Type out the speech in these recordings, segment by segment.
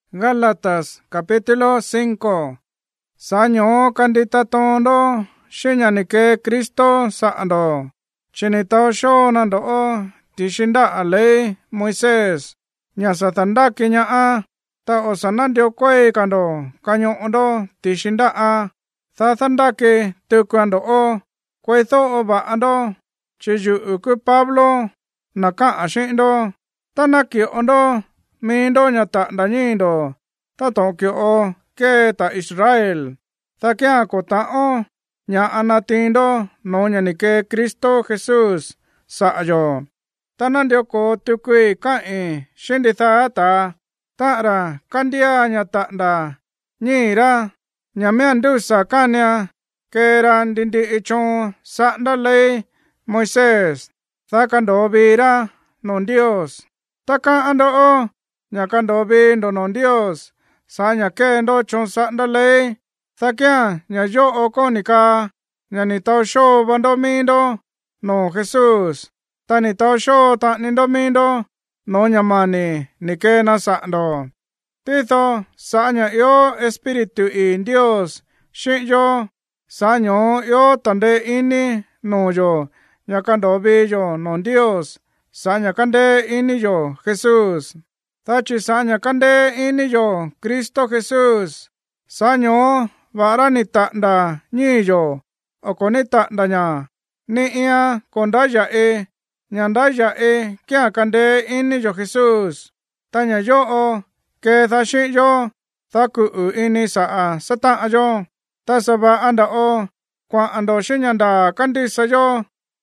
Gálatas capítulo 5. Saño candita tondo shinyani ke Kristo saando. Chinito sho nando tishinda ale Moises. Nya satanda kinya ta osanandio kwe kando kanyo ondo tishinda ta thanda ke tukwando kwe tho oba ando chiju uku Pablo naka ashindo tanaki ondo mindo nyata danyindo ta tokyo ke ta Israel ta kya kota nya anatindo no nya ni ke Kristo Jesus saayo tanandio ko tukui kai shinditha ta ra kandia nyata da nyira nyamendu sakanya keran dindi ichon sandale Moises ta kandobira non Dios taka ando nyakandobi ndo non Dios sa nyakendo chon sandale takya nyayo okonika nyani tausho bandomindo no Jesus tani tausho ta nindomindo no nyamani nikena sando tito sanya yo espiritu in Dios shinyo sanyo yo tande ini no yo nyakandobi yo non Dios sanya kande ini yo Jesus tachi sanya kande ini yo Kristo Jesus sanyo varani tanda ni yo okoni tanda nya ni ia kondaya nyandaya kya kande ini yo Jesus tanya yo ke thashi yo taku ini sa sata ayo tasaba anda kwa ando shinyanda kandi sayo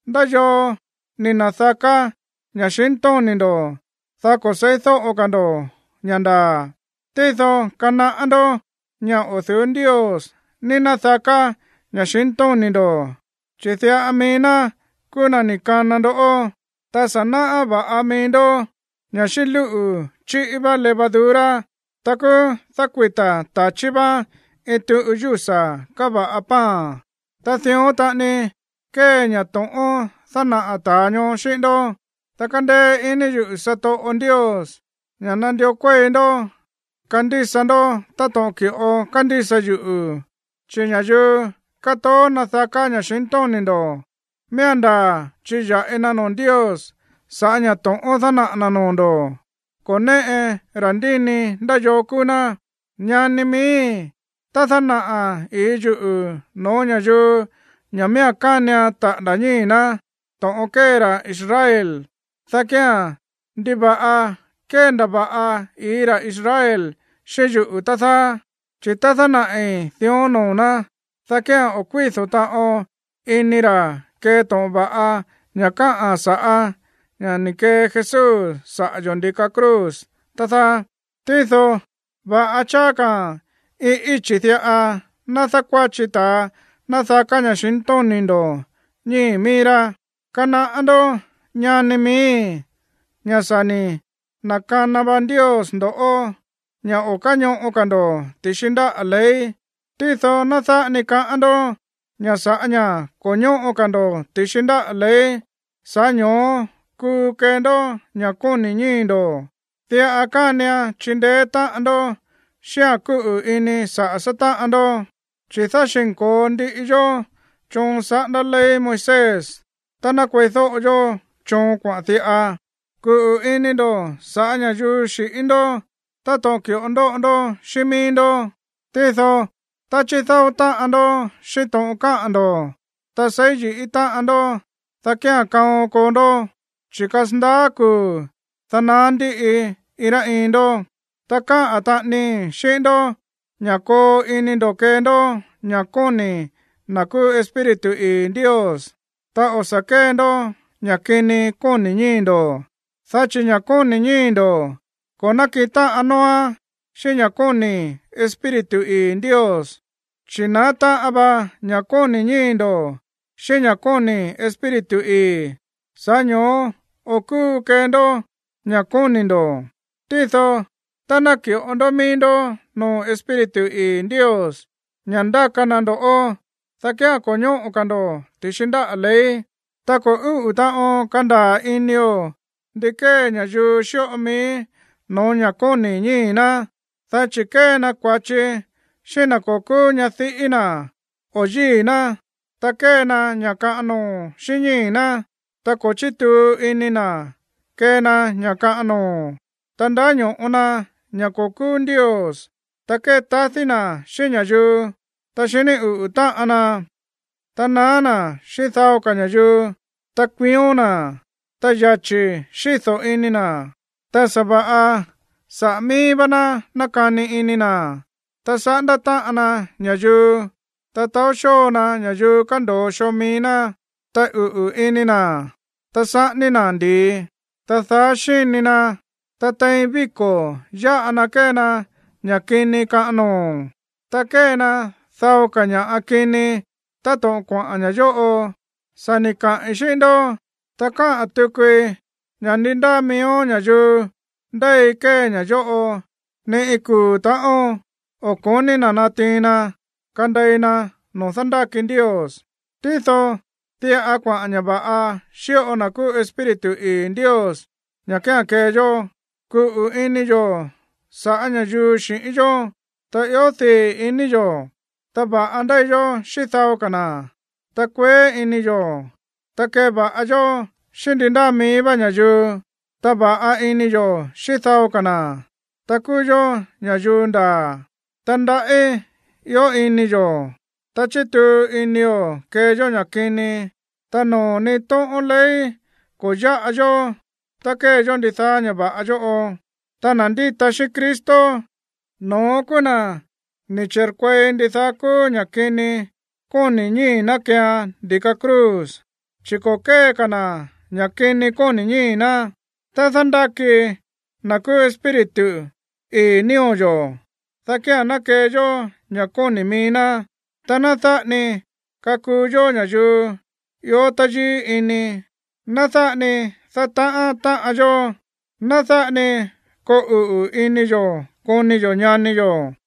dayo ninathaka nyashinto nindo thako seitho okando nyanda titho kana ando nya othun Dios ninathaka nyashinto nindo chithia amina kuna nikanando tasana aba amindo nyashilu chi iba levadura taku takwita tachiba etu uyusa kaba apa tathio tani ke nyaton sana atanyo shindo takande ini yu sato on Dios nyanandio kwendo kandisando tato kio kandisa yu chinya yu kato nathaka nyashinto nindo meanda chiya enanon Dios sanya ton thana nanondo kone randini ndayo kuna nyanimi tathana iju no nyayu nyamea kanya ta danyina ton okera Israel takya diba kenda ba ira Israel sheju utatha chitathana thiono na takya okwitho ta inira ke ton ba nyaka asa yani ke Jesus sa yondika cruz tatha titho ba achaka ichithia nathaqwachita nathakanya shintonindo ni mira kana ando nyanimi nyasani nakana ban Dios ndo nya okanyo okando tishinda alei titho natha nika ando nyasanya konyo okando tishinda alei sanyo ku kendo nyakuni nyindo tia akania chindeta ando shaku ini sa sata ando chithashinko ndi iyo chon sa dalei Moises tana kwetho yo chon kwa thia ku ini do sa nya yu shi indo ta tokyo ondo shimindo titho ta chitho ta ando shiton ka ando ta seiji ita ando ta kya kao kondo chikasnda ku tanandi ira indo taka atani shindo nyako ini do kendo nyakoni naku espiritu in Dios ta osakendo nyakini koni nyindo thachi nyakoni nyindo konakita anoa shinyakoni espiritu in Dios chinata aba nyakoni nyindo shinyakoni espiritu sanyo oku kendo nyakonindo titho tanakio ondomindo no espiritu in Dios nyanda kanando takya konyo okando tishinda alei tako uta kanda inyo dike nyayu shomi no nyakoni nyina ta chỉ kê na quả chi xin na cổ cú nhà thị na ở gì na ta kê na nhà cả nô xin nhỉ na ta cổ chi tu in na kê na nhà cả nô ta đã nhổ na nhà cổ cú Dios ta kê ta thi na xin nhà ju ta xin ta ana ta na xin thao cả nhà ju ta quyêu na ta gia chi xin thọ in na ta saba sa mi bana nakani in na ta sa da ta ana nhà ju ta tao show na nhà ju kan do show mi na ta in na ta sa ni na di ta tha shin ni na ta tai bi ko ya ana ke na nhà kini ka no ta ke na thao ka nhà akini ta to kwa nhà jo o sa ni ka shin do ta ka atu kwe nhà ninda mi o nhà ju dai ke nhà jo o ne iku ta o koni na na tina kandai na no sanda kin Dios tito tia aqua nya ba a shio na ku espiritu in Dios nya ke yo ku ini yo sa anya ju shin yo ta yo ti ini yo ta ba andai yo shi thao kana ta kwe ini yo ta ke ba a yo shin dinda mi ba nya ju ta ba a ini yo shi thao kana ta ku yo nya ju nda tanda yo ini yo ta chi tu ini yo ke yo nya kini ta no ni to ole ko ya yo ta ke yo ndi tha nya ba yo o ta nandi ta shi Kristo no kuna ni cherkwe ndi tha ku nya kini ko ni ni na kya di ka cruz chiko ke kana nya kini ko ni ni na ta thanda ki na ku espiritu ni o yo ta kya na ke yo nya ko ni mi na ta na tha ni ka ku yo nya ju yo ta ji ini na tha ni sa ta yo na tha ni ko ini yo ko ni yo nya ni yo